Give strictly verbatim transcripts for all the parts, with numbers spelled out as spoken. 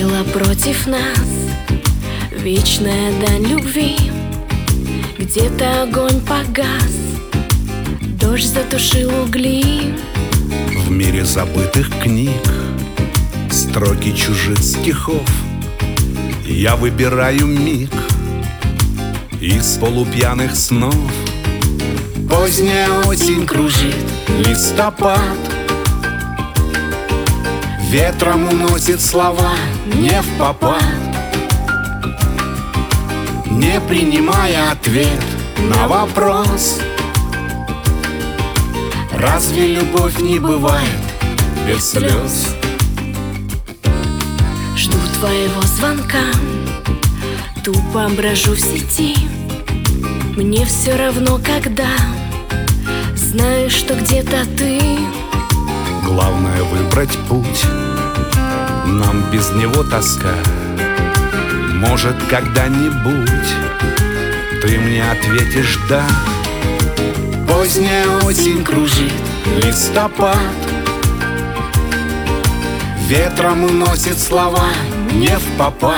Правила против нас, вечная дань любви. Где-то огонь погас, дождь затушил угли. В мире забытых книг, строки чужих стихов, я выбираю миг из полупьяных снов. Поздняя осень кружит листопад, ветром уносит слова не впопад, не принимая ответ на вопрос: разве любовь не бывает без слез? Жду твоего звонка, тупо брожу в сети. Мне все равно когда, знаю, что где-то ты. Главное выбрать путь, нам без него тоска. Может, когда-нибудь ты мне ответишь «да». Поздняя осень кружит листопад, ветром уносит слова не впопад,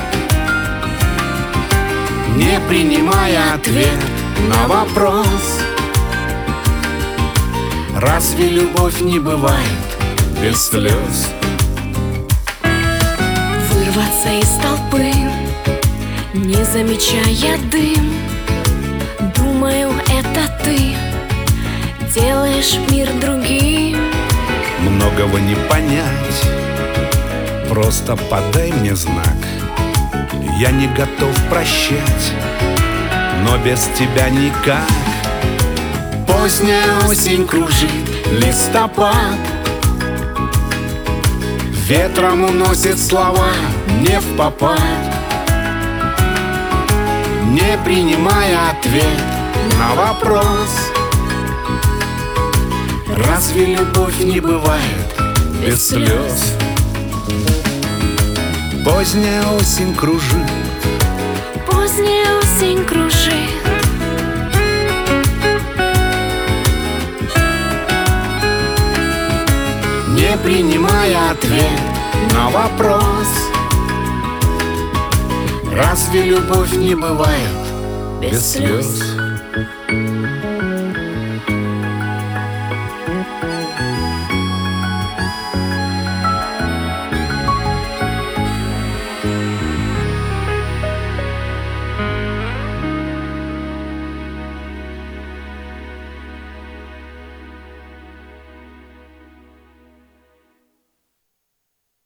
не принимая ответ на вопрос: разве любовь не бывает без слез? Вырваться из толпы, не замечая дым. Думаю, это ты делаешь мир другим. Многого не понять, просто подай мне знак. Я не готов прощать, но без тебя никак. Поздняя осень кружит листопад, ветром уносит слова не впопад, не принимая ответ на вопрос: разве любовь не бывает без слез? Поздняя осень кружит, поздняя осень кружит, не принимая ответ на вопрос: разве любовь не бывает без слез?